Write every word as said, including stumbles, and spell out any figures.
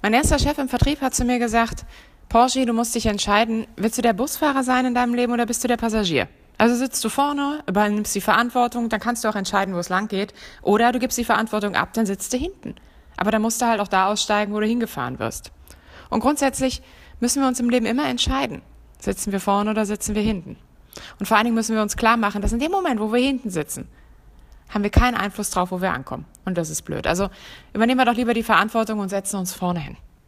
Mein erster Chef im Vertrieb hat zu mir gesagt, Porsche, du musst dich entscheiden, willst du der Busfahrer sein in deinem Leben oder bist du der Passagier? Also sitzt du vorne, übernimmst die Verantwortung, dann kannst du auch entscheiden, wo es lang geht. Oder du gibst die Verantwortung ab, dann sitzt du hinten. Aber dann musst du halt auch da aussteigen, wo du hingefahren wirst. Und grundsätzlich müssen wir uns im Leben immer entscheiden. Sitzen wir vorne oder sitzen wir hinten? Und vor allen Dingen müssen wir uns klar machen, dass in dem Moment, wo wir hinten sitzen, haben wir keinen Einfluss drauf, wo wir ankommen. Und das ist blöd. Also übernehmen wir doch lieber die Verantwortung und setzen uns vorne hin.